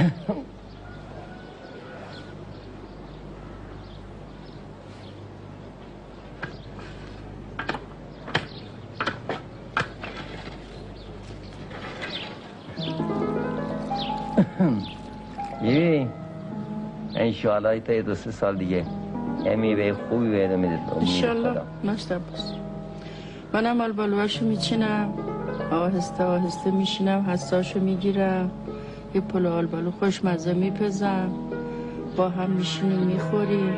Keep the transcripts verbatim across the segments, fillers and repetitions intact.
بیبی انشاءالله تا دو سه سال دیگه یه میوه خوبی بهتون میده. انشالله مشتر باز. منم آلبالوهاشو میچینم، آهسته آهسته میشینم، حساشو میگیرم، یه پلو آلبالو خوشمزه میپزم، با هم میشینیم میخوریم.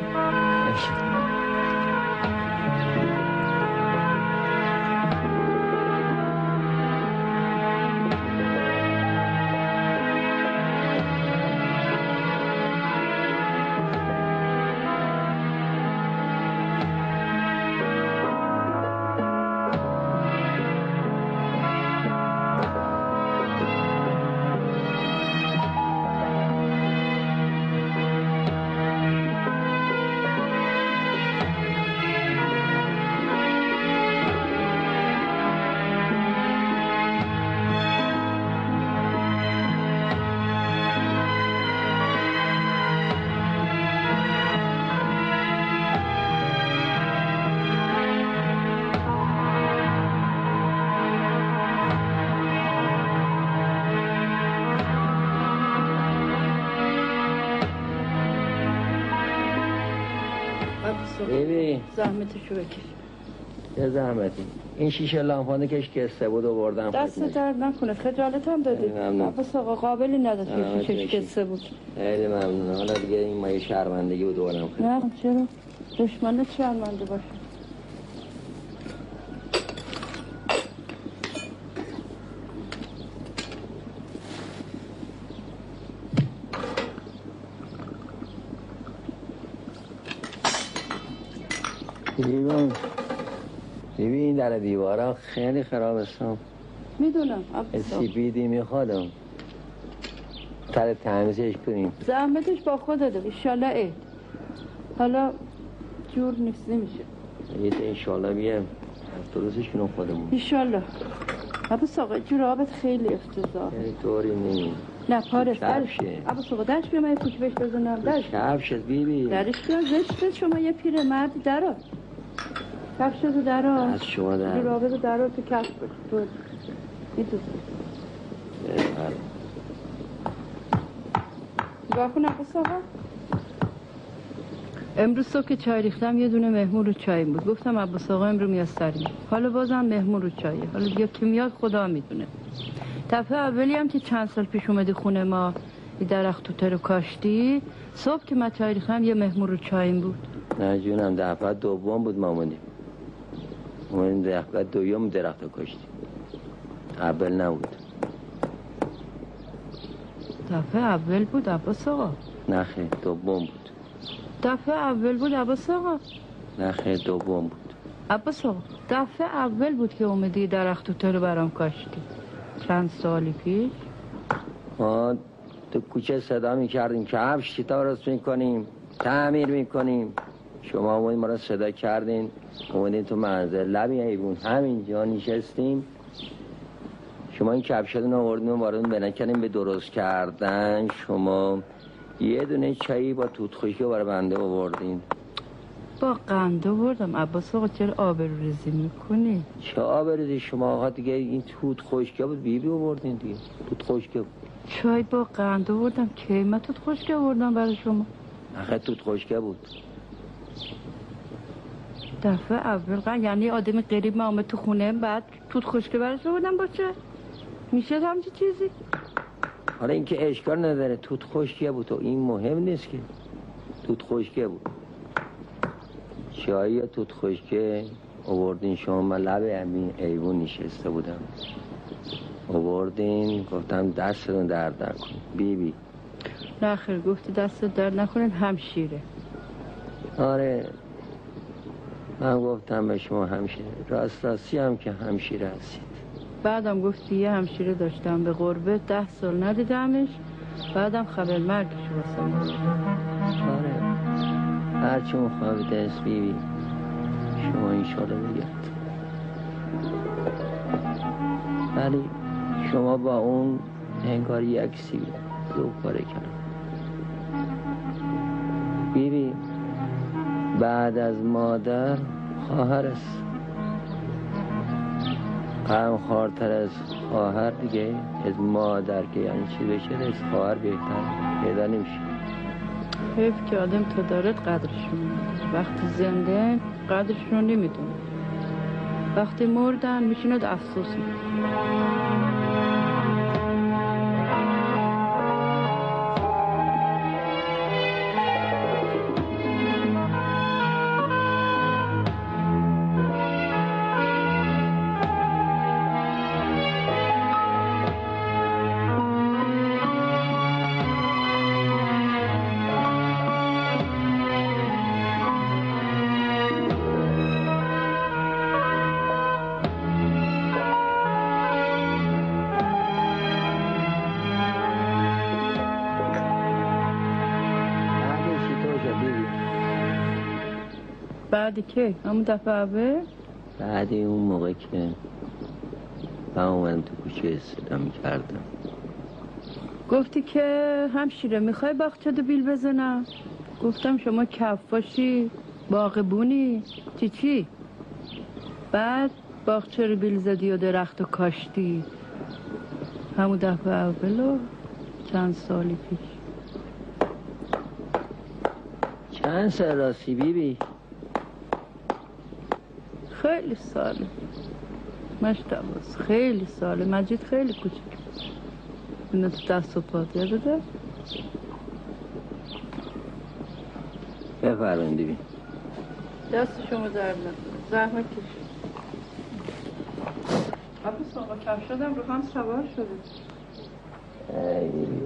بیبی زحمتشو بکش. چه زحمتی؟ این شیشه لامپانه کش کسته بود و بردم. دست درد نکنه، خجالت هم دادی. عباس آقا قابلی نداشت که شیشهش کسته بود. خیلی ممنون. حالا دیگه این مایه شرمندگی بود دورم. نه چرا؟ دشمنت شرمنده باشه. ببین ببین این در دیوارا خیلی خراب هستم. میدونم سیپیدی میخوادم سر تمیزش کنیم. زحمتش با خودته ایشالله عید. حالا جور نیست نمیشه. عید انشالله بیم درستش کنم خودمون ایشالله. عباس آقا جور آبت خیلی افتضاح. یعنی طوری نمیم. نه پارس درش. عباس آقا درش بیام یه کوچه بهش بزنم. درش کفشت بیبی. درش بیام زشته شما یه پیر مرد درا. کفش رو درا. از شما در. جور آبت درا تو کفش بکن. میدونم. بله. نگاه کن عباس آقا. امروز صبح که چای ریختم یه دونه مهمون رو چای بود. گفتم عباس آقا امروز میاد سریم. حالا بازم مهمون رو چایه. حالا دیگه کی میاد خدا میدونه. دفعه اولی هم که چند سال پیش اومدی خونه ما این درخت توته رو کاشتی، صبح که من چای ریختم یه مهمون رو چاییم بود. نه جونم دفعه دوم بود ما اومدیم. اومدیم دفعه دوم درخت رو کاشتیم. اول نبود. دفعه اول بود عباس آقا؟ نه خیر دوم بود. دفعه اول بود عباس آقا؟ نه خیر دوم بود. عباس آقا دفعه اول بود که اومدی درخت توته رو برام کاشتی. چند سالی پیش؟ ما تو کوچه صدا میکردیم که کفش چطور درست میکنیم تعمیر میکنیم. شما اومدین ما را صدا کردین اومدین تو منزل لبی حیوان همینجا نشستیم. شما این کفشتون آوردین و واردون بنکنیم به درست کردن. شما یه دونه چایی با توت خشکی برای بنده آوردین. با قند آوردم عباس آقا چرا آبروریزی میکنی؟ چه آبروریزی شما آقا دیگه این توت خشکی بود بیبی آوردین دیگه. توت خشکی بود. چای با قند آوردم کی من توت خشکی آوردم برای شما؟ آخه توت خشکی بود. دفعه اول قند یعنی آدمی غریب ما آمد تو خونه بعد توت خشکی برای شما آوردم باشه؟ میشه همچی چیزی؟ حالا اینکه اشکال نداره توت خشکی بود و این مهم نیست که توت خشکی بود. چایی توت خشکی آوردین شما من لب همین ایوون نشسته بودم آوردین گفتم دستتون درد نکن بی بی. نه خیر گفتی دست درد نکنین همشیره. آره من گفتم به شما همشیره راست راستی هم که همشیره هستید. بعدم گفتی یه همشیره داشتم به قربه ده سال ندیدمش بعدم خبر مرگش واسم. آره هرچی مخواه دست بی بی شما اینشالا بگرد. ولی شما با اون انگار یک سی دو پاره کردم. بیبی بعد از مادر خواهر است. غمخوارتر از خواهر دیگه، از مادر که یعنی چی بشه، از خواهر بهتر پیدا نمیشه. حیف که آدم تا دارد قدرشون، وقتی زنده قدرشون نمیدونه، وقتی مردن میشند افسوس میکنه. بعدی که؟ همون دفعه اول؟ بعدی اون موقع که من اومدم تو کوچه صدا میکردم. گفتی که همشیره میخوای باغچه دو بیل بزنم؟ گفتم شما کفاشی، باغبونی، چی چی؟ بعد باغچه رو بیل زدی و درخت و کاشتی. همون دفعه اولو چند سالی پیش. چند سال راستی بیبی؟ خیلی ساله مشتباز، خیلی ساله. مجید خیلی کوچک اینو تو دست و پات یاده. بفرمایید بیبی. دست شما درد نکنه، زحمت کشید. عباس آقا کف شدم رو هم سوار شده. ای بیبی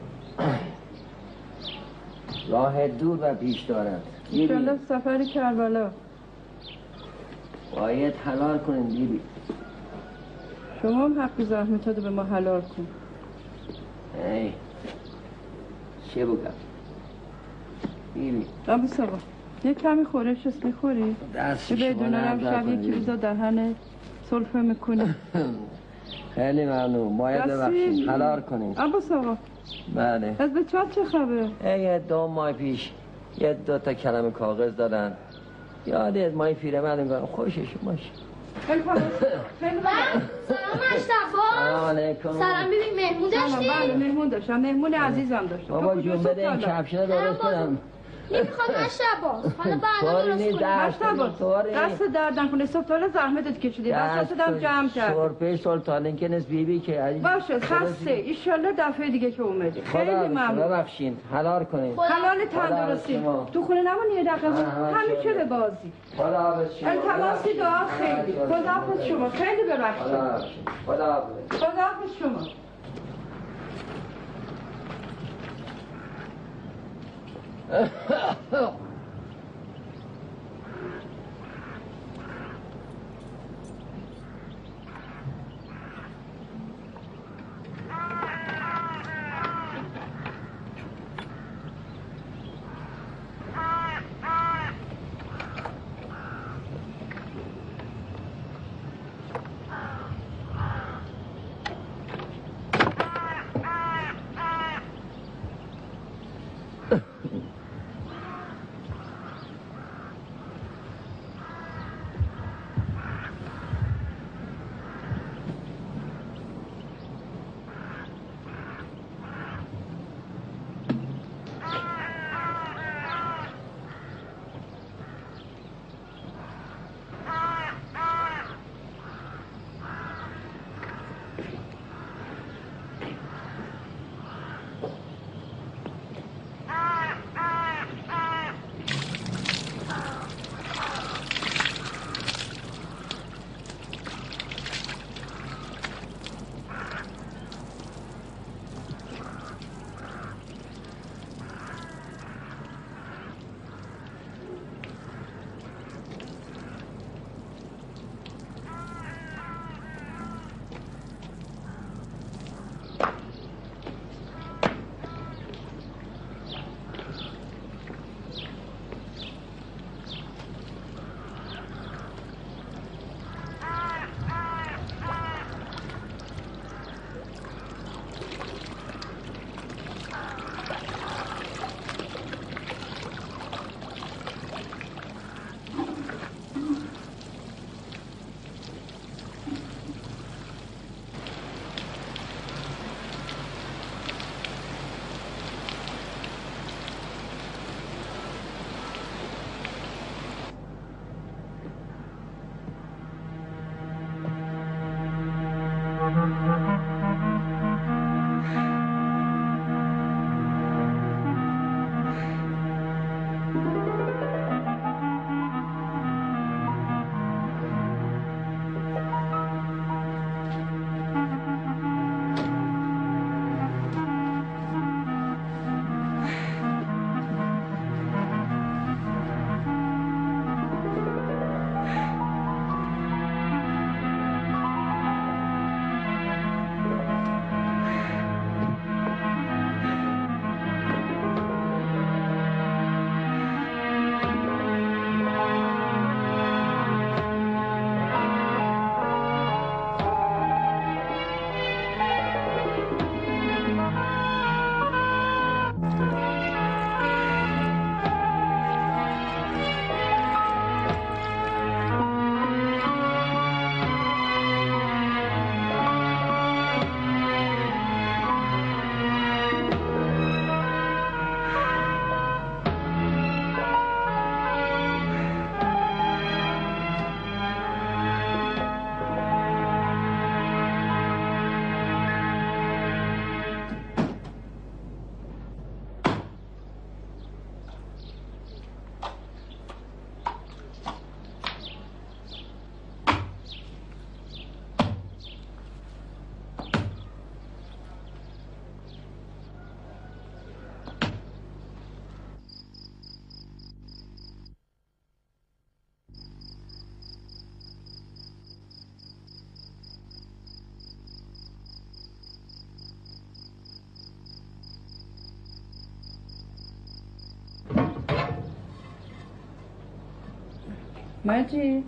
راه دور و پیش دارد. انشالله سفر کربلا باید حلال کنیم بیبی. شما هم حقی زحمتاتو به ما حلال کن. ای چه بگم بیبی؟ عباس آقا یه کمی خورش است میخوری؟ دست شما بدونم شب یکی روزا دهنه سلفه میکنی. خیلی ممنون. باید ببخشید حلال کنیم. عباس آقا بله. از بچه‌ها چه خبر؟ یه دو ماه پیش یه دو تا کلمه کاغذ دادن. یادی از مای پیرمرد میگم خوشش باشه. خیلی خوب. خیلی خوب. سلام مشتبه. سلام علیکم. سلام ببین مهمون داشتی؟ بله مهمون داشتم. مهمون عزیزم داشتم. بابا جون بده این کفشنه درست کنم. نمیخواد مشتبه. حالا بعدا درست کنم. مشتبه دست درد نکنه. صبح زحمتت کشیدی. دستت هم جمع کرد. سرپه سلطان که نس بیبی که باشه خسته. ایشالله دفعه دیگه که اومدی. خیلی ممنون. ببخشید حلال کنید. حلال تندرستی. تو خونه نمونی یه دقیقه. همیشه به بازی. خداحافظ شما. التماسی دعا خیلی. خداحافظ شما. خیلی ببخشید. خداحافظ. خداحافظ شما. مجید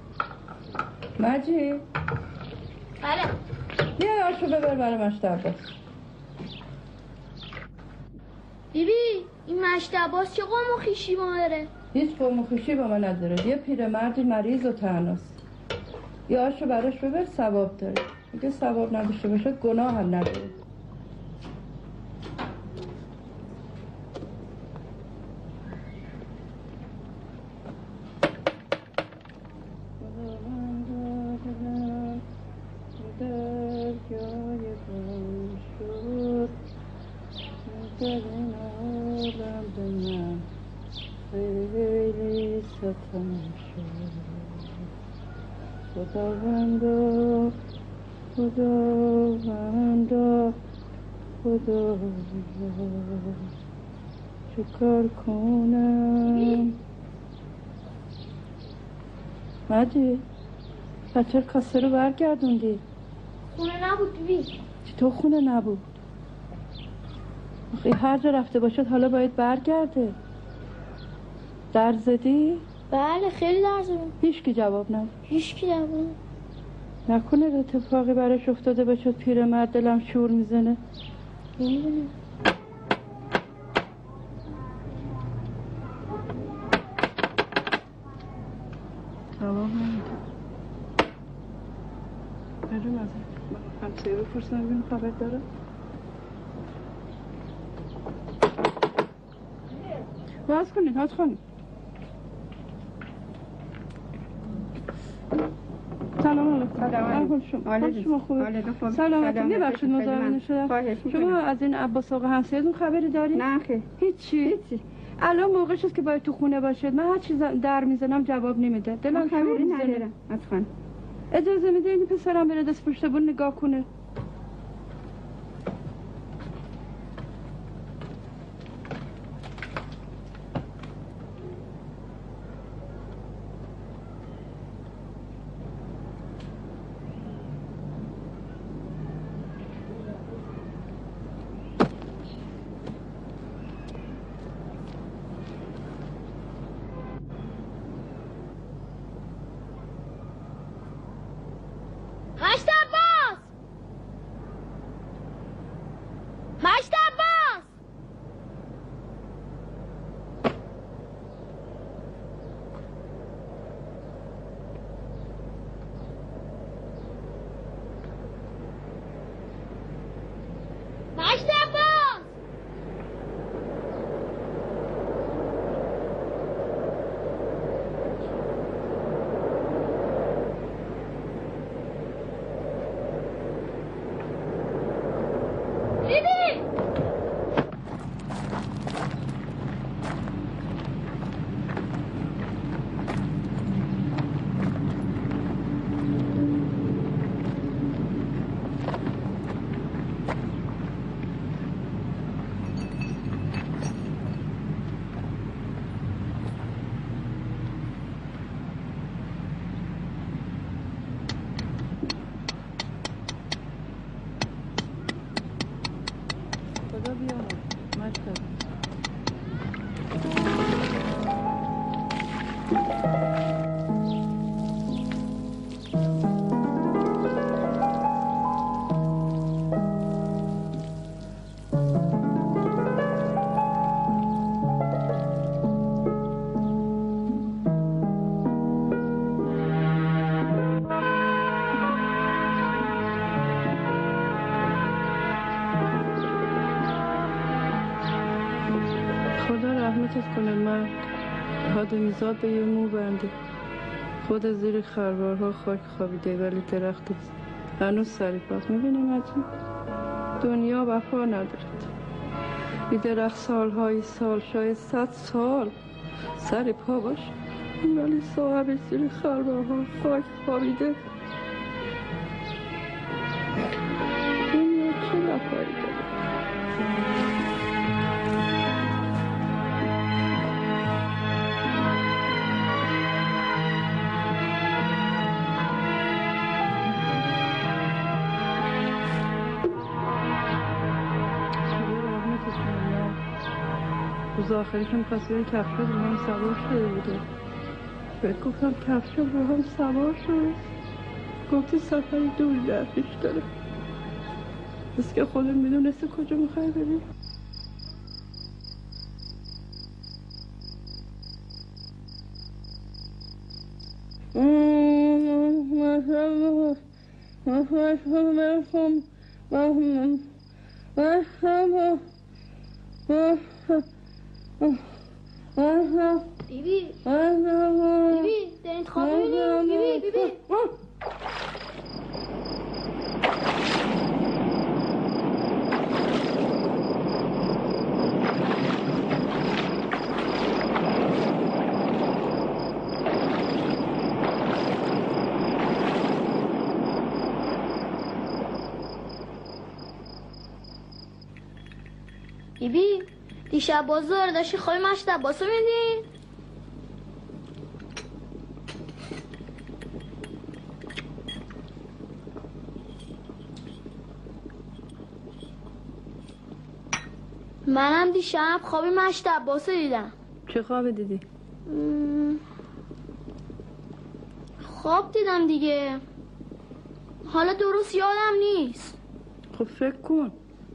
مجید بله بیا آشو ببر برای مشت عباس. بیبی این مشت عباس چه قوم و خیشی با داره؟ هیچ قوم و خیشی با من نداره. یه پیرمردی مریض و تنهاست. یا آشو براش ببر ثواب داره. اگه ثواب نداشته باشه گناه هم نداره. خداوندا خداوندا خداوندا چه کار کنم؟ مجید بچه کاسه رو برگردوندی؟ خونه نبود بیبی. چطور خونه نبود؟ آخه هر جا رفته باشد حالا باید برگرده. در زدی؟ بله خیلی در زدم. هیچ کی جواب نداد. هیچ کی جواب نداد. نکنه اتفاقی براش افتاده باشد پیرمرد دلم شور میزنه. نمیدونم. جواب نمیده. بریم از همسایه بپرسم ببینم خبر داره. باز کنید هات خانم. سلام علیکم. سلام شما. علیکم. شما خوبه؟ سلام علیکم. ببخشید مزاحم شدم. شما از این عباس آقا همسایه‌تون خبری داری؟ نه خیر. هیچی. هیچی. الان موقعش است که باید تو خونه باشید. من هر چیز در میزنم جواب نمیده. دلم خبری ندارم. اصلا. اجازه میده این پسرم بره دست پشت بون نگاه کنه. مشت عباس! مشت عباس! مشت عباس! بیبی! خدا بیامرز. مجد. خدا رحمتت کنه مرد. آدمیزاد به یه مو بنده. خود زیر خروارها خاک خوابیده ولی درخت هنوز سری پاست. میبینی مجید؟ دنیا وفا ندارد. بی درخت سالهای سال شاید صد سال سری پا باشه ولی صاحب زیر خروارها خاک خوابیده. دنیا چه وفایی داره؟ روز آخری که میخواست بری کفشا رو من سوار شده بوده. بهت گفتم کفشم رو هم سوار شد، گفتی سفری دور در پیش داره. بس که خودم میدونسته کجا میخوای بریم. بیبی بیبی دارید خواب میبینی؟ بیبی بیبی بیبی دیشب بازار داشتی خوابی مشتب باسو میدی؟ منم دیشب خوابی مشتب باسو دیدم. چه خواب دیدی؟ م... خواب دیدم دیگه، حالا درست یادم نیست. خب فکر کن.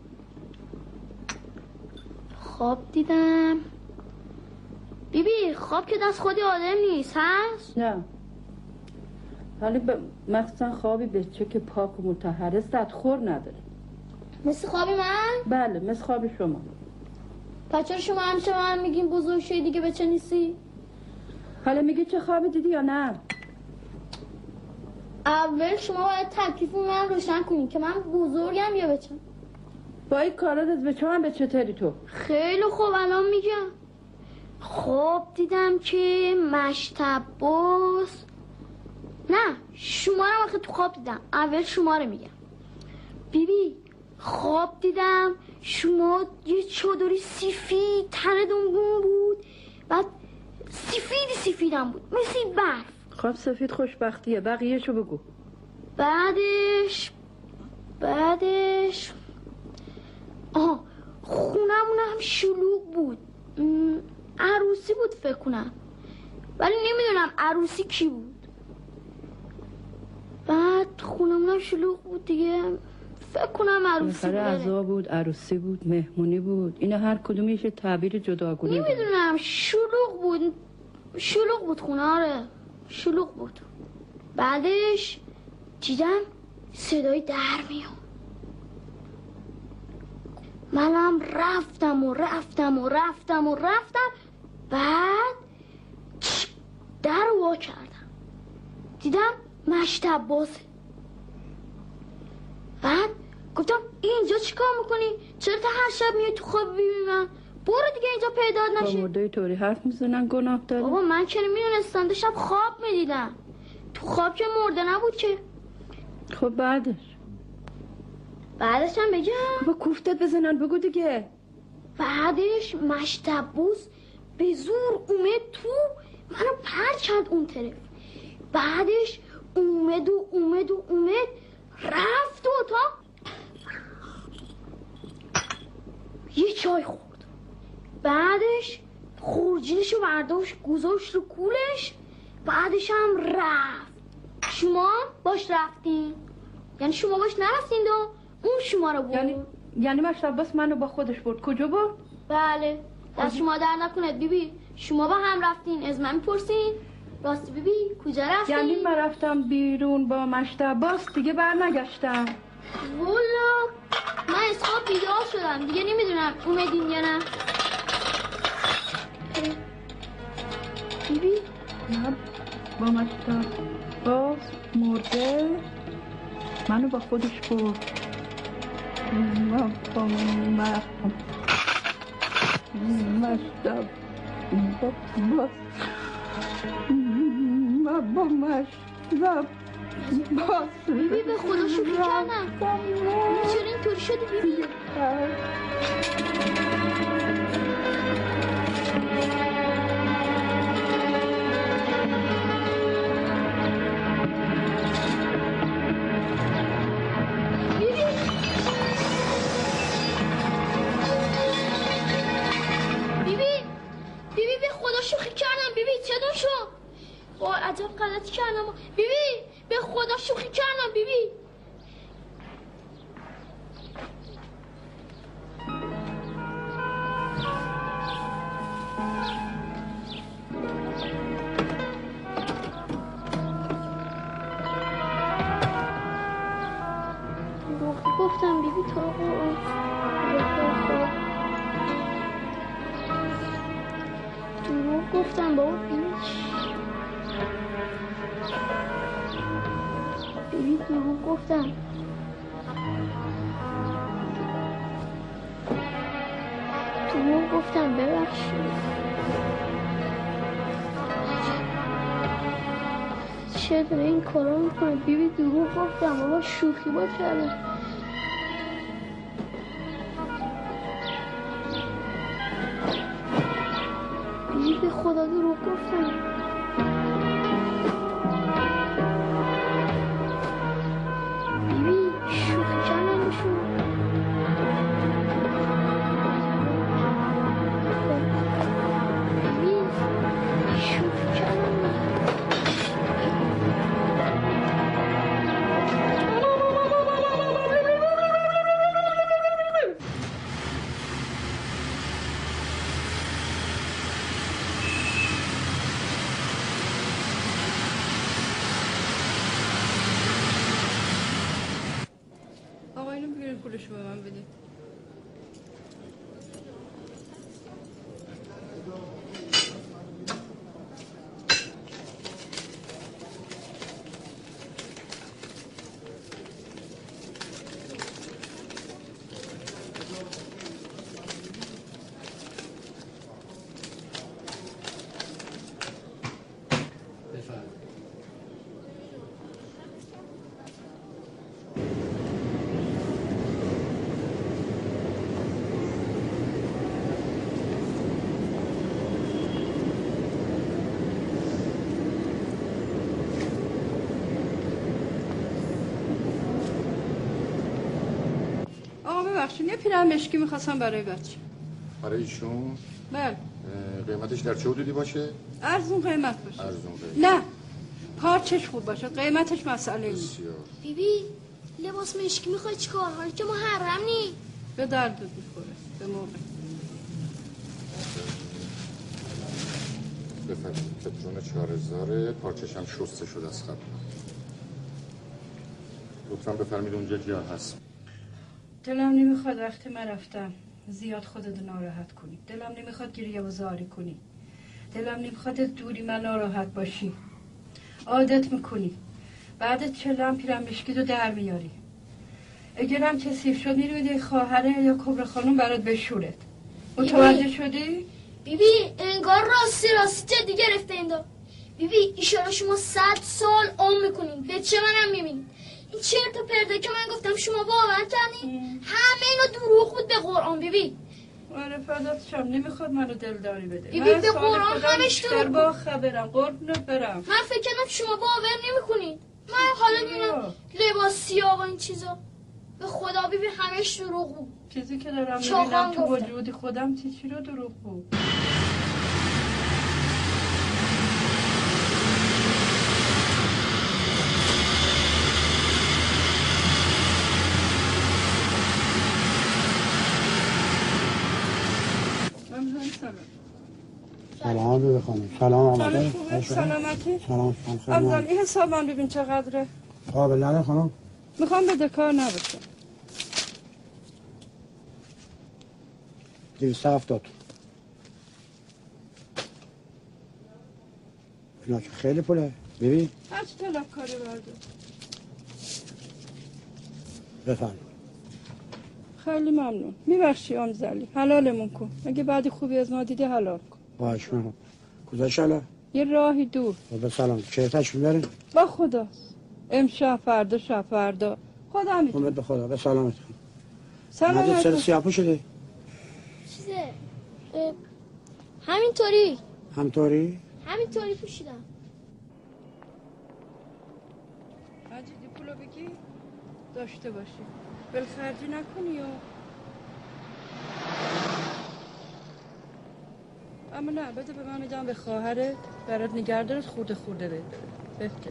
خواب دیدم بیبی، خواب که دست خودی آدم نیست هست؟ نه، ولی ب... مخصوصا خوابی بچه که پاک و مطهره صدخور نداره. مثل خوابی من؟ بله مثل خواب شما. پس چرا شما همیشه من میگین بزرگ شدی دیگه بچه نیستی؟ حالا میگی چه خوابی دیدی یا نه؟ اول شما باید تکلیف من روشن کنین که من بزرگم یا بچه. با این کارات از بچه هم به چطوری تو؟ خیلی خوب الان میگم. خواب دیدم که مشتب باز، نه شما رو وقتی تو خواب دیدم، اول شما رو میگم. بیبی خواب دیدم شما یه چادری سفید تنتون بون بود، بعد سفیدی سفیدم بود مثل برف. خواب سفید خوشبختیه، بقیه‌شو بگو. بعدش بعدش آها خونمون هم شلوغ بود، م... عروسی بود فکر کنم، ولی نمیدونم عروسی کی بود. بعد خونمون هم شلوغ بود دیگه، فکر کنم عروسی بود. عزا بود، عروسی بود، مهمونی بود، اینا هر کدومش یه تعبیر جداگونه. نمیدونم شلوغ بود، شلوغ بود خونه. آره شلوغ بود. بعدش دیدم صدای در میاد، منم رفتم و رفتم و رفتم و رفتم. بعد در رو وا کردم، دیدم مشتب بازه. بعد گفتم اینجا چیکار میکنی؟ چرا تا هر شب میای تو خواب ببینی من؟ برو دیگه اینجا پیدا نشه. با مرده طوری حرف میزنن گناه داره. بابا من که نمیدونستم، داشتم خواب میدیدم. تو خواب که مرده نبود که. خب بعدش بعدش هم بگم؟ با کوفتت بزنن بگو دیگه. بعدش مشتبوس به زور اومد تو، منو پرد کرد اون طرف. بعدش اومد و اومد و اومد رفت تو اتاق، یه چای خورد. بعدش خورجینشو برداشت گذاشت رو کولش. بعدش هم رفت. شما باش رفتین؟ یعنی شما باش نرفتین دو؟ اون شما رو برد. یعنی یعنی مشتباس منو با خودش برد. کجا برد؟ بله دست شما در نکنه بیبی، شما با هم رفتین از من میپرسین؟ راستی بیبی کجا رفتین؟ یعنی من رفتم بیرون با مشتباس دیگه بر نگشتم. والا من از خواب بیدار شدم دیگه، نمیدونم اومدین یا نه. بیبی من با مشتباس مرده منو با خودش برد. من با مشتباس مشتباس من با مشتباس بیبی به خدا شکر کردم. چرا اینطوری شدی بیبی؟ کردم بیبی، به خدا شوخی کردم بیبی. گفتم بیبی تو رو دروغ گفتم بابا بیبی بیبی دروغ گفتم. دروغ گفتم ببخشید. چه داره این کارا میکنه بیبی؟ دروغ گفتم بابا، شوخی با کردم. بیبی به خدا دروغ گفتم. بیبی شوخی کردم بشون. بیبی شوخی کردم. پولشو به من بده. ببخشید یه پیرهن مشکی میخواستم برای بچه. برای ایشون؟ بله. قیمتش در چه حدودی باشه؟ ارزون قیمت باشه. ارزون قیمت. نه پارچش خوب باشه، قیمتش مسئله نیست. بیبی لباس مشکی میخوای چیکار؟ حالا که محرم نی. به دردت میخوره به موقع. بفرمایید پترون چهار هزار، پارچش هم شسته شده از قبل. لطفاً بفرمایید اونجا جا هست. دلم نمیخواد وقتی من رفتم زیاد خودت ناراحت کنی. دلم نمیخواد گریه و زاری کنی. دلم نمیخواد دوری من ناراحت باشی. عادت میکنی. بعد چلم پیرم مشکی رو در میاری. اگرم کثیف شد میری میده خواهره یا کبر خانم برات بشورت. متوجه شدی؟ بیبی انگار راستی راستی جدی گرفته این دو. بیبی ایشالا شما صد سال عمر میکنین، به چه منم میبینید. این چرت و پرته که من گفتم شما باور کردین؟ همه اینا دروغ بود به قرآن بیبی. آره فدات شم، نمیخواد منو دلداری بده. بیبی به قرآن همش دروغ. با خبرم قربونت برم. من فکر کردم شما باور نمیکنید. من حالا میبینم لباس سیاه و این چیزا. به خدا بیبی همش دروغ بود. چیزی که دارم میبینم تو وجود خودم چی چی رو دروغ بود. سلام بده خانم. سلام آمده. سلامتی. سلام خانم. افضل حساب من ببین چقدره. قابل نده خانم. میخوام بده کار نباشه. دویست هفتاد. اینا که خیلی پوله. ببین. هرچی طلب کاری برده. بفرم. خیلی ممنون. میبخشی آمزلی. حلالمون کن. اگه بعدی خوبی از ما دیدی حلال کن. باش من. کجاش حالا؟ یه راهی دور. به سلام. چه تشریف دارین؟ با خداست. امشب فردا شب فردا. خدا میتونه. امید به خدا. به سلامت. سلامت. چرا سیاپو شده؟ چیزه. همینطوری. همینطوری؟ همینطوری پوشیدم. مجیدی پولو بگی داشته باشی. بلخرجی نکنی و اما نه بده به من میدم به خواهرت برات نگردارت خورده خورده بده. بهتر.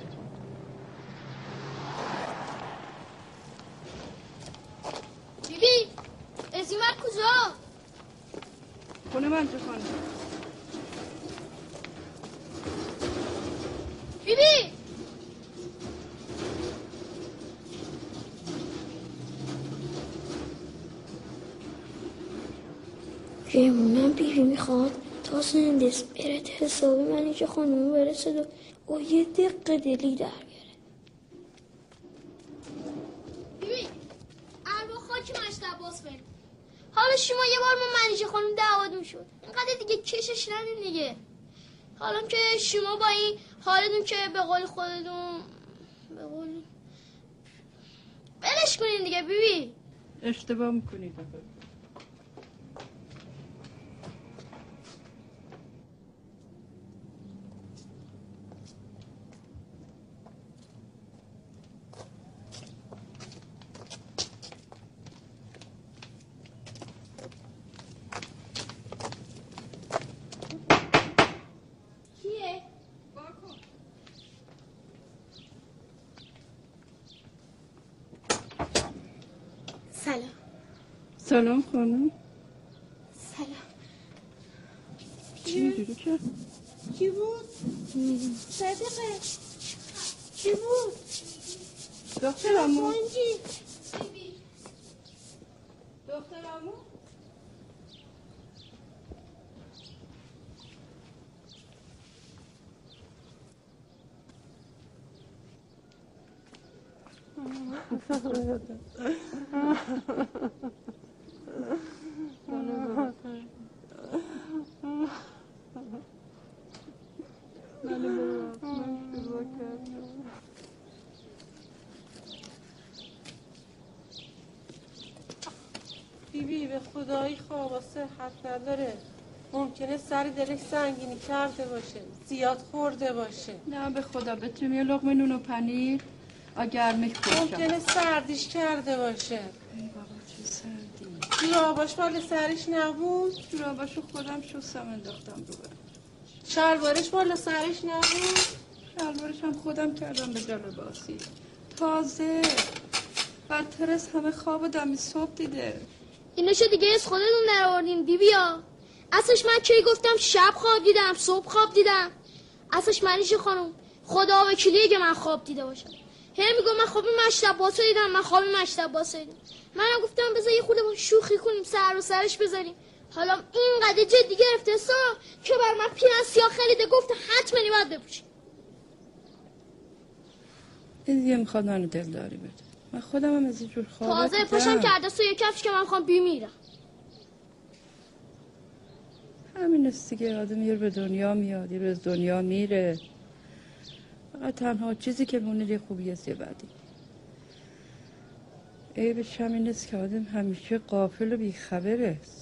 بیبی ازیمر کجا؟ خونه من چه خانم؟ بیبی پیمونم بیبی میخواد تا سن دسپرت حسابی من اینجا خانومو برسد و با یه دقیقه دلی در بیاره. بیبی اروا خاک مشت عباس بریم. حالا شما یه بار ما منیجه خانم دعوادون شد اینقدر دیگه کشش ندین دیگه. حالا که شما با این حالتون که به قول خودتون به قول بلش کنین دیگه بیبی. اشتباه میکنید. سلام. سلام خانم. سلام. چی اینجوری کرد؟ کی بود؟ صدقه. کی بود؟ دخترمو. خونجی. دخترمو. بیبی به خدایی خواب و صحت نداره. ممکنه سری دلش سنگینی کرده باشه، زیاد خورده باشه. نه به خدا بتونیم یه لقمه نون و پنیر آگرمه خوشم. ممکنه سردیش کرده باشه. ای بابا چه سردی. جوراباش بالا سرش نبود؟ جوراباشو خودم شستم انداختم رو برم. شلوارش بالا سرش نبود؟ شلوارش هم خودم کردم به جلو باسی. تازه بدتر از همه خواب دمی صبح دیده. ایناشو دیگه از خودتون در آوردین بیبیا. اصلش من کی گفتم شب خواب دیدم صبح خواب دیدم؟ اصلش منیشه خانم خدا وکیلیه که من خواب دیده باشم. هی میگم من خواب مشت عباس رو دیدم من خواب مشت عباس رو دیدم. منم گفتم بذار یه خورده با شوخی کنیم سر و سرش بذاریم. حالا اینقدر جدی گرفته سا که بر من پیرن سیاه خریده گفته حتما باید بپوشی. این دیگه میخواد منو دلداری بده. من خودم هم از این جور خوابا تازه دیدم. پاشم کرده سو یه کفش که من میخوام بیمیرم. همین است دیگه. آدم یه رو به دنیا میاد یه رو از دنیا میره. فقط تنها چیزی که مونه یه خوبی است یه بدی. عیبش همین است که آدم همیشه غافل و بیخبر است.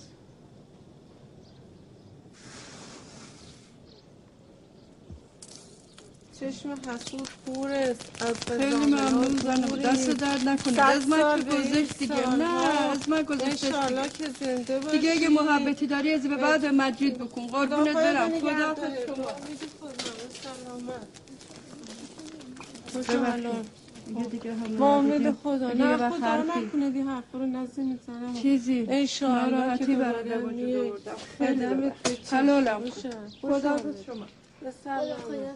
چشم حسود پور است از خیلی ممنون زنم. دست درد نکنید. از من که گذشت دیگه. نه از من گذشت انشالله که زنده باشی. دیگه اگه محبتی داری از به بعد مجید بکن. قربونت برم. خدا شما. سلام. دیگه دیگه هم معامله خدا دیگه نه وقت خدا حرفی. نکنه دی حرف رو نزد میزنم چیزی انشالله که ناراحتی برای دوباره وجود میای. آوردم. خیلی خدمت ببخشید. به چشم حلالم کن. باشم. خدا خوش حافظ شما. به سلامت.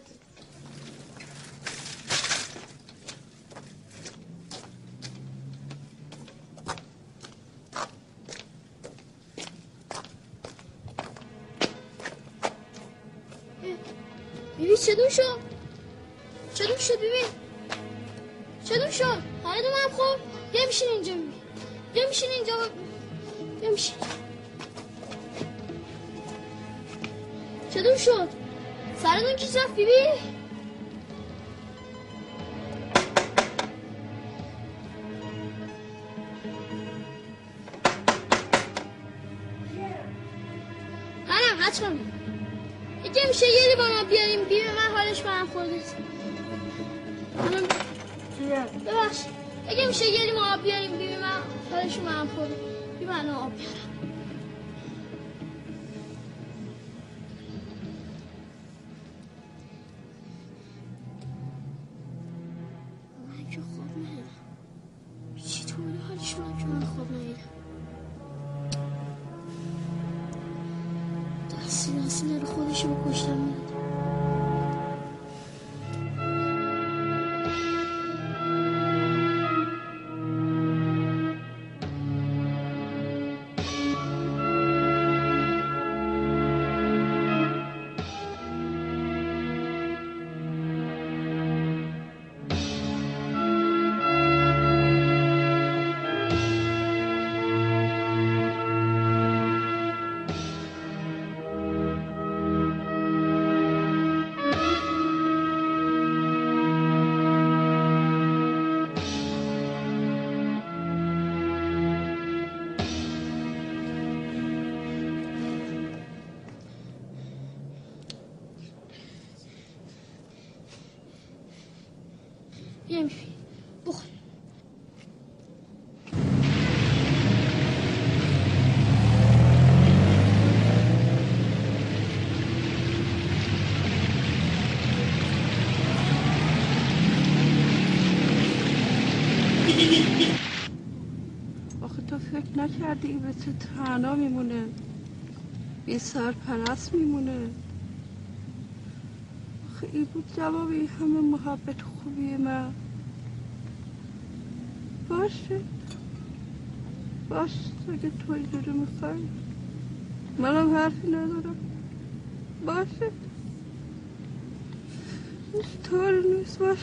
بیبی چطور شد؟ چطور شد بیبی؟ چطور شد؟ حالت من خورد؟ بیا میشین اینجا بیبی. بیا میشین اینجا بیا میشین. چطور شد؟ سرتون کی رفت بیبی؟ منم حتما اگه میشه یه لیوان آب بیاریم بیبی من حالش برم خورده. منم ببخش اگه میشه یه لیوان آب بیاریم بیبی من حالش برم خورده. بیبی من آب بیارم. راستی راستی داره خودشو به کشتن میاد. بیایم فیلم بخور. آخه تو فکر نکردی این به تو تنها میمونه، این سرپرست میمونه. آخه این بود جواب این همه محبت خوبی من. باشه باشه اگه تو اینجوری میخوای، منم حرفی ندارم. باشه طور نیست. باشه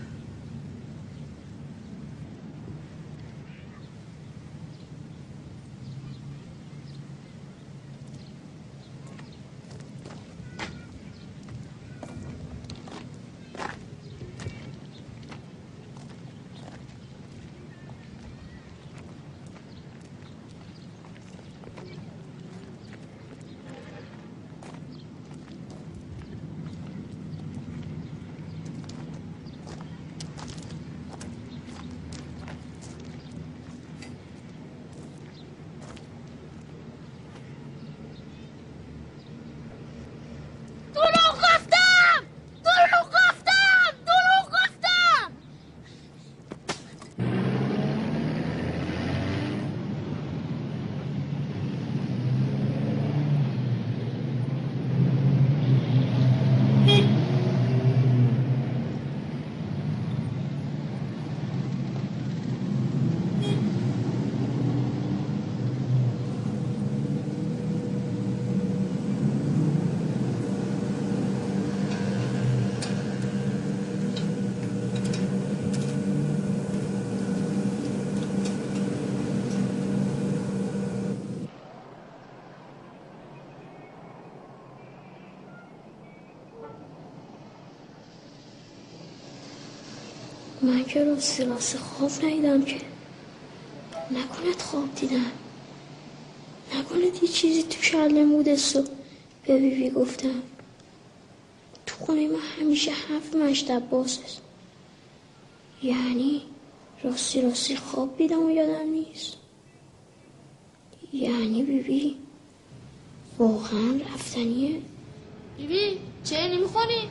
من که راستی راستی خواب ندیدم که. نکند خواب دیدم، نکند یه چیزی تو کلم بود و به بی بی گفتم. تو خونه من همیشه هفت مشتب باز است. یعنی راستی راستی خواب دیدم و یادم نیست. یعنی بی بی واقعا رفتنیه. بی بی چه نمیخونی؟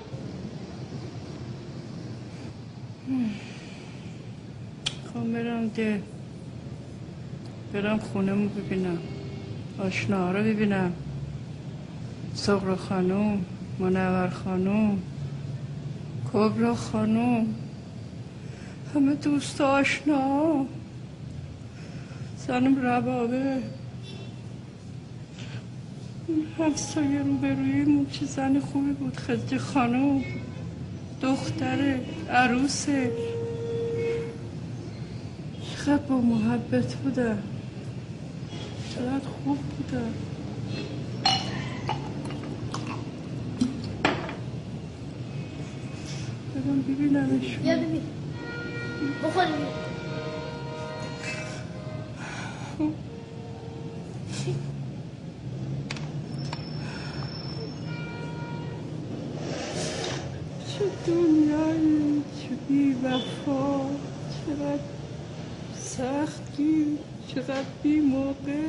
خواهم برم ده برم خونمو ببینم، آشناها رو ببینم، صغر خانوم، منور خانوم، کبرا خانوم، همه دوست آشنا، زنم ربابه، اون همسایه رو برویمون چه زن خوبی بود، خدیجه خانوم، دختره، عروسه، چقدر با محبت بودن، چقدر خوب بودن. برم ببینمشون. بیا ببین بخور. چه دنیایی، چه بی وفا، چقدر سختی، چقدر بی موقع.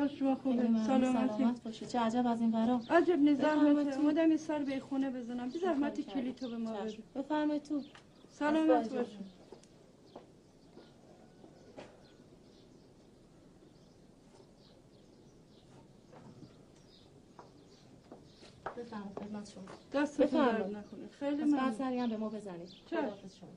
حال شما خوبه؟ سلامتی سلامتی باشه. چه عجب از این ورا. عجب نیست زحمت اومدم یه سر به خونه بزنم. بی زحمت کلی تو به ما بده. بفرمایید تو. سلامت باشه. بفرمایید خدمت شما. دستتون درد نکنه. خیلی ممنون. بعد سری هم به ما بزنید. خداحافظ شما.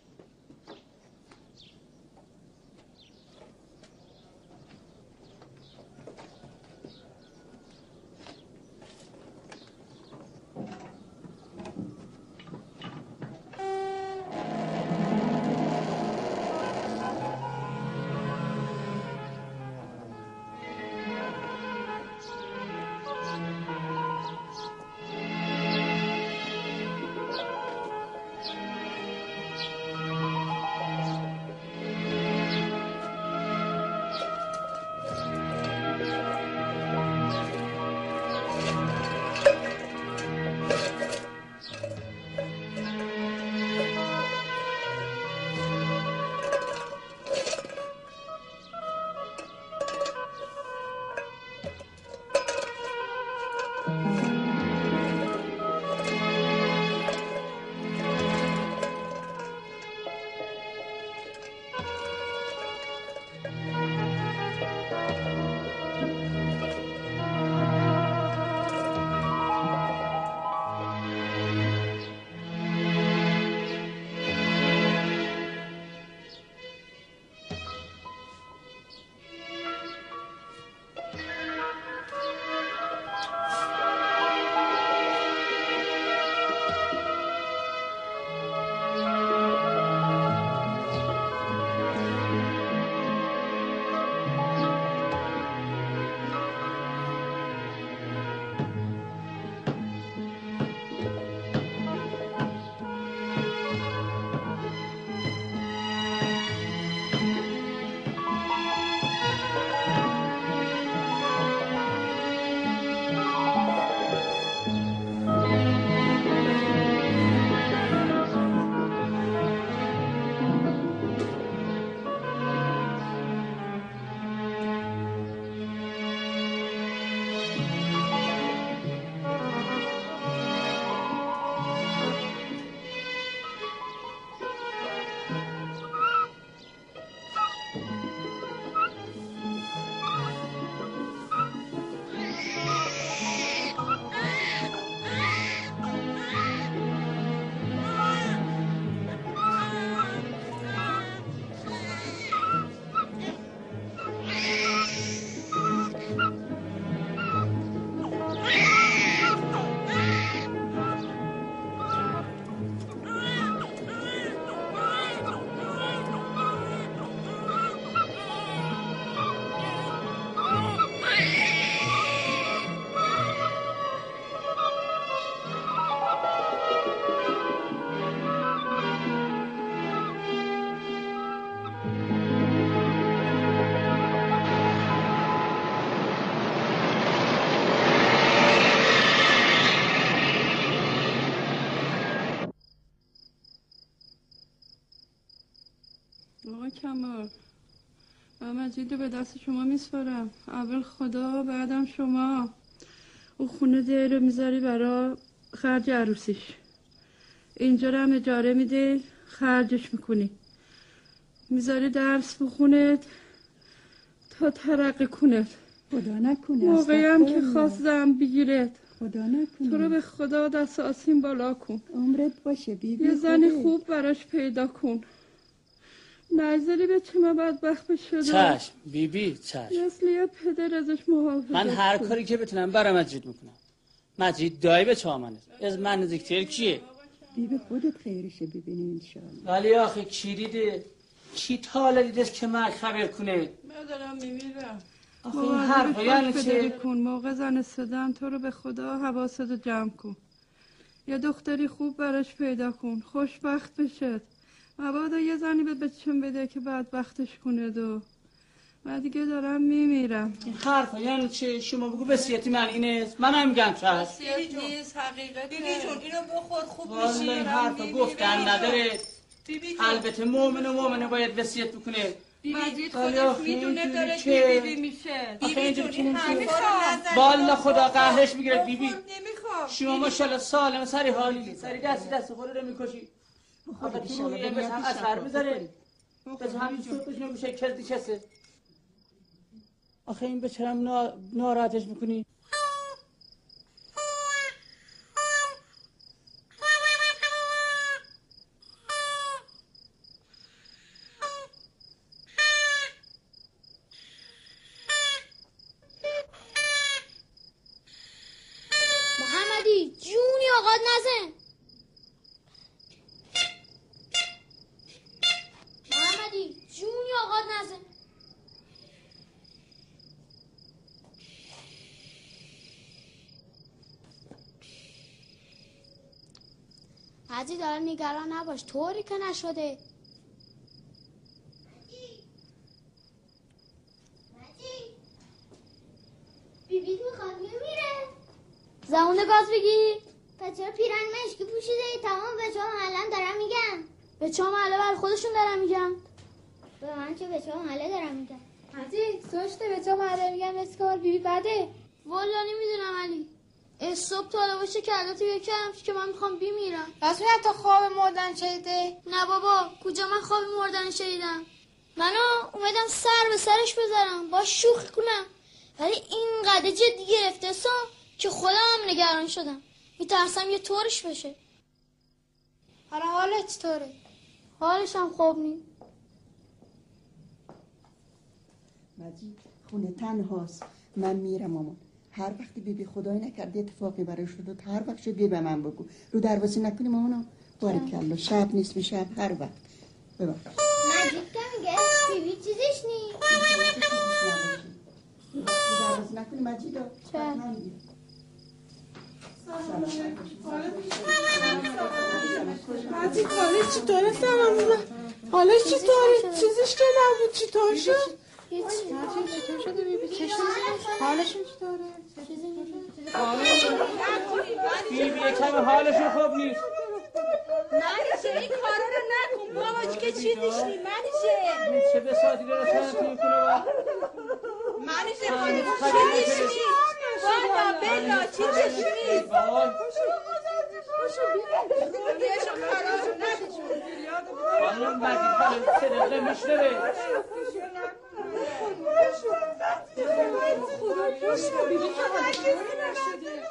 کمال من مجید رو به دست شما میسپارم. اول خدا بعدم شما. او خونه ده رو میذاری برا خرج عروسیش، اینجا رو هم اجاره میده خرجش میکنی، میذاری درس بخوند تا ترقی کند. خدا نکنه موقعی هم که خواستم بگیرد خدا نکنه. تو رو به خدا دست آسین بالا کن. عمرت باشه بیبی. یه زنی خوب براش پیدا کن. نظری به چه ما بدبخت بشده. چشم بیبی چشم. مثل یه پدر ازش محافظت من هر کاری که بتونم برای مجید میکنم. مجید دایی به چامنه از من نزدیکتر کیه؟ بیبی خودت خیرشه ببینی انشاءالله. ولی آخه کی دیده؟ کی تاله دیده که من خبر کنه؟ من دارم میمیرم. آخه این حرفا یعنی چه؟ کن موقع زن صدام تو رو به خدا حواستو جمع کن. یه دختری خوب براش پیدا کن خوشبخت بشه. مبادا یه زنی به بچم بده که بدبختش کنه دو. من دیگه دارم میمیرم. این حرفا یعنی چه؟ شما بگو وصیتی من اینه. من هم میگم چه هست؟ وصیت نیست حقیقته. بیبی جون اینو بخور خوب میشی. والله این حرفا گفتن نداره. البته مؤمن و مؤمنه باید وصیت بکنه. مجید خودش میدونه داره چه؟ بی بی میشه. بی بی جونی همه نمیخوام. والا خدا قهرش میگیره بی بی. نمیخوام. شما ماشاءالله سالم سری حالی سری دست دست خود رو میکشی. آخه تو روی امروز هم اثر میذاره. بس همین صبحش نمیشه کردی چسه. آخه این بچرم ناراحتش میکنی. محمدی جونی آقاد نزن. محمدی جونی آقاد نزن. حاجی داره نگران نباش طوری که نشده. بیبی میخواد میمیره. زمونه گاز بگی. بچه پیرن مشکی پوشیده تمام بچه ها محلن دارم میگن. بچه ها محله بر خودشون دارم میگن. به من که بچه ها محله دارم میگن. حاجی سوشته بچه ها محله میگن اسکار بیبی بده. والا نمیدونم علی. صبح تا باشه که البته یکی هم که من میخوام بمیرم. پس میاد تا خواب مردن شده؟ نه بابا کجا من خواب مردن شدیدم. منو اومدم سر به سرش بذارم با شوخی کنم ولی اینقدر جدی گرفته سا که خودم هم نگران شدم. میترسم یه طورش بشه. حالا حالت چطوره؟ حالش هم خوب نی. مجید خونه تنهاست. من میرم مامان. هر وقتی بیبی خدای نکرده اتفاقی برای شد هر وقت شد بیا به من بگو. رو دروازه نکنی مامانا. باریکلا شب نیست به شب هر وقت. ببخش. مجید که میگه بیبی چیزش نی. رو دروازه نکنی مجیدا. چه؟ مجید حالش چطوره سلام؟ حالش چطوره؟ چیزش که نبود چطور شد؟ مجید چطور شده بیبی؟ چشم حالشون چطوره؟ بیبی یکم حالشون خوب نیست. منیشه این کارا رو نکن بابا که چیزش نی. منیشه چه بساتی رو رسانت میکنه با منیشه حالش چیزش نی. بابا بلا چیزش نی. روحیشو خراب نکن. خانم مجید حالت سرقه میشنوه. خدا پوشو بیبی که حالش نشده.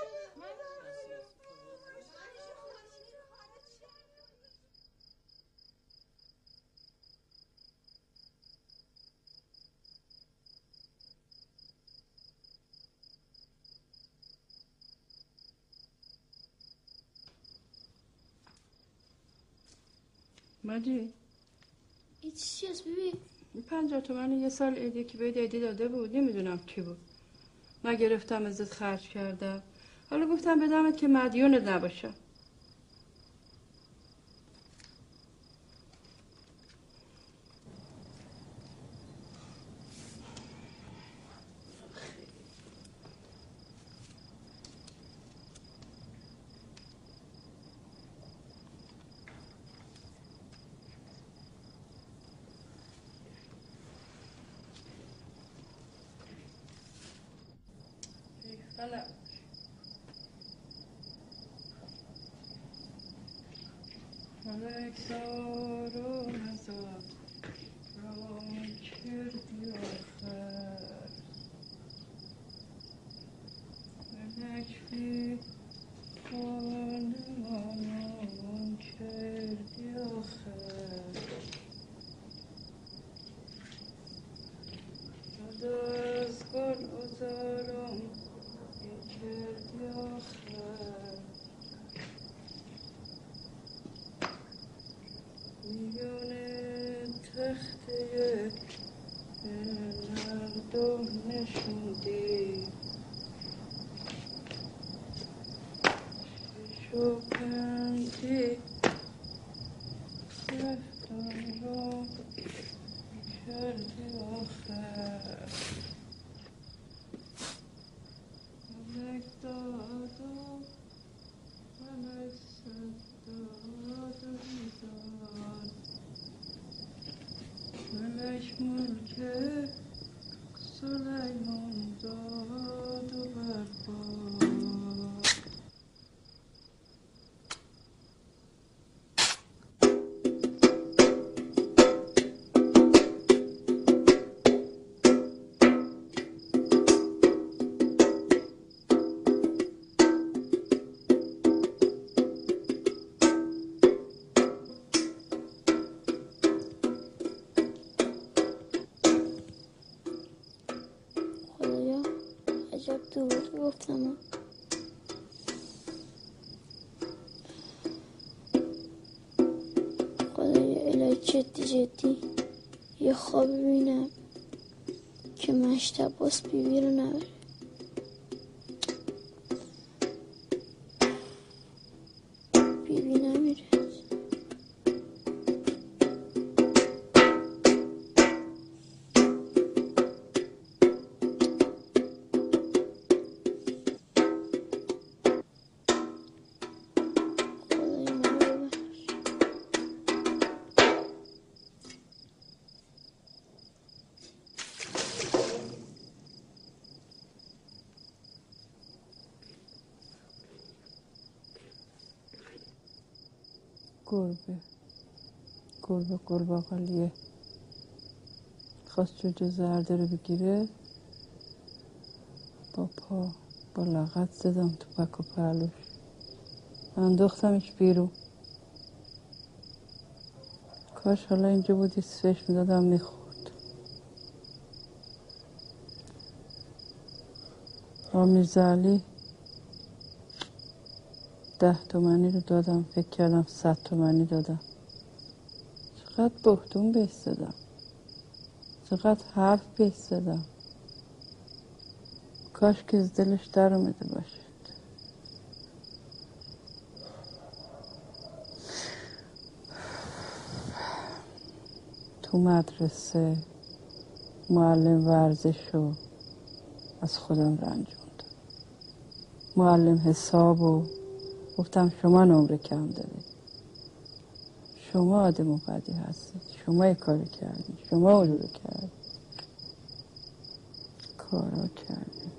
مجید این چی هست بیبی؟ این پنجاه تومن یه سال عیدی که بهت عیدی داده بود نمیدونم کی بود. من گرفتم ازت خرج کردم. حالا گفتم بدمت که مدیونت نباشم. حالا ملکزار و مزار را کردی آخر ملک بی خانمان کردی آخر جد از گل ازارم کردی آخر میونه تخته مردم نشوندی شو پنجی رفتم رو کردی آخر ملک داد و ملک صد داد و بیداد ملک مرد نگفتم. خدایا الهی جدی جدی یه خواب ببینم که مشت عباس بیبی رو نبره. بیبی نمیره. گربه گربه قورباغلیه خواست جوجه زرده رو بگیره، با پا با لغت زدم تو پک و پهلوش، انداختمش بیرون. کاش حالا اینجا بودی سفش میدادم میخورد. آمیرزا علی ده تومنی رو دادم، فکر کردم صد تومنی دادم. چقدر بهتون بهش زدم، چقدر حرف بهش زدم. کاش که از دلش در اومده باشد. تو مدرسه معلم ورزش رو از خودم رنجوند، معلم حساب رو گفتم شما نمره کم دارید، شما آدم بدی هستید، شما یه کاری کردید، شما اون رو کردید، کارا کردید.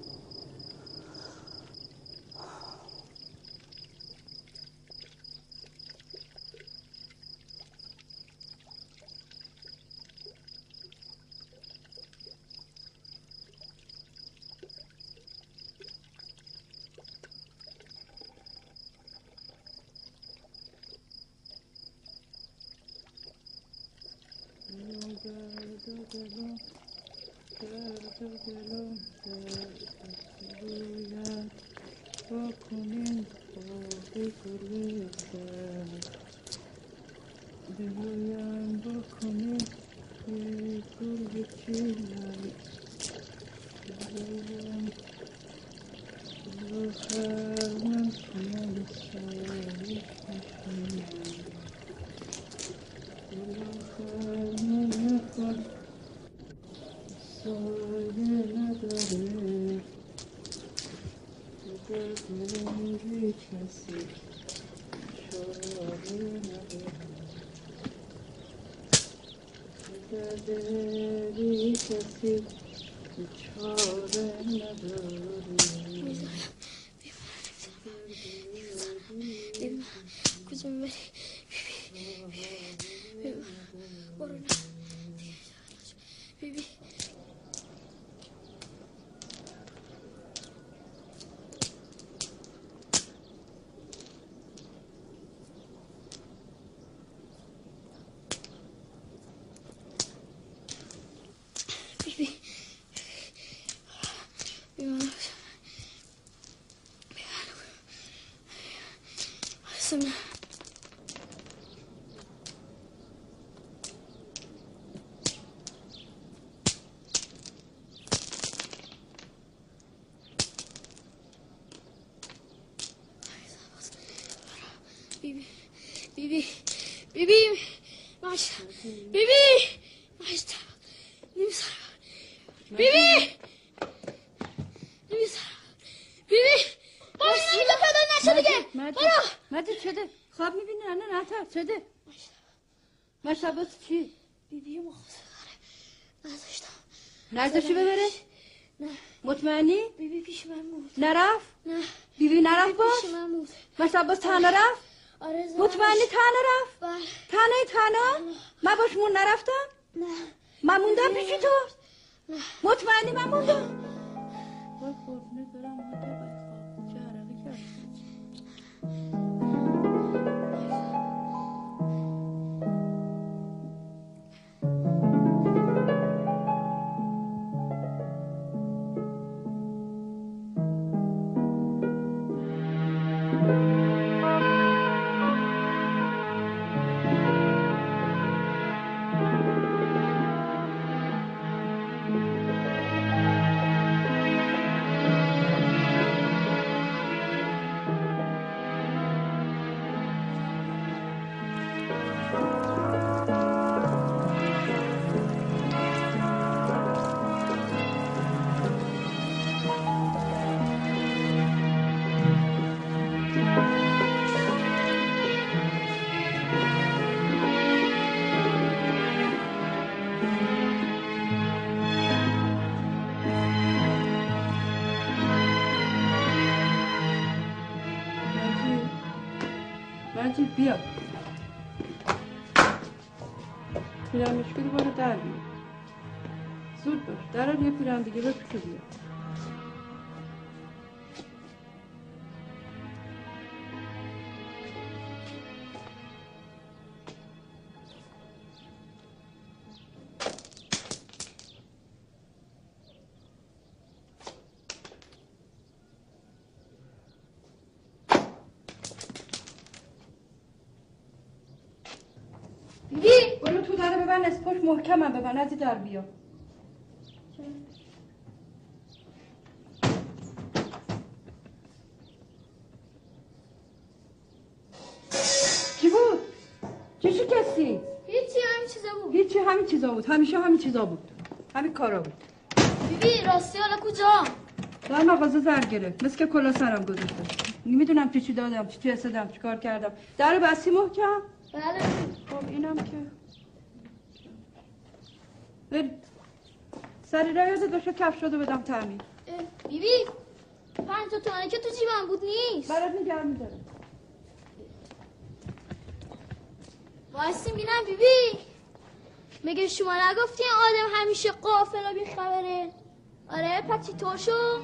بیبی بیبی بیبی ماشا بیبی ماشا نمیسر بیبی نمیسر بیبی باش اینجا پیدا نشد دیگه. برو مدی شده خواب میبینی؟ نه نه نه شده ماشا باز چی؟ بیبی مخصوص داره نذاشتم نذاشتی ببره؟ نه. مطمئنی؟ بیبی پیش من بود. نرفت؟ نه. بیبی نرفت باش؟ پیش من بود. ماشا باز تنها رفت؟ آره زنش. مطمئنی تنها رفت؟ بله. تنهایی تنها؟ من باش مون نرفتم؟ نه. من موندم پیشی تو؟ نه. مطمئنی من موندم؟ وای قربونه برم مادر باید خواب چه حرقی کرد. بیا پیرانشگی دوباره در بیا زود باش درار یه پیران دیگه بپوشو بیا برو تو داره ببن اسپاش محکم هم ببن ازی در بیا چی بود؟ چی شکستی؟ هیچی همین چیزا بود هیچی همین چیزا بود همیشه همین چیزا بود همین کارا بود بیبی راستی حالا کجا؟ در مغازه زر گرفت مثل که کلا سرم گذاشته نمیدونم چی چی دادم چی چی حسدم چی کار کردم در بستی محکم؟ بله خب اینم که برید سری را یادت باشه کفش شده بدم تعمیر بیبی پنج تا تومنه که تو جیبم بود نیست برات نگرم میدارم وایسیم بینم بیبی مگه شما نگفتین آدم همیشه غافل و بیخبره آره پس چطور شو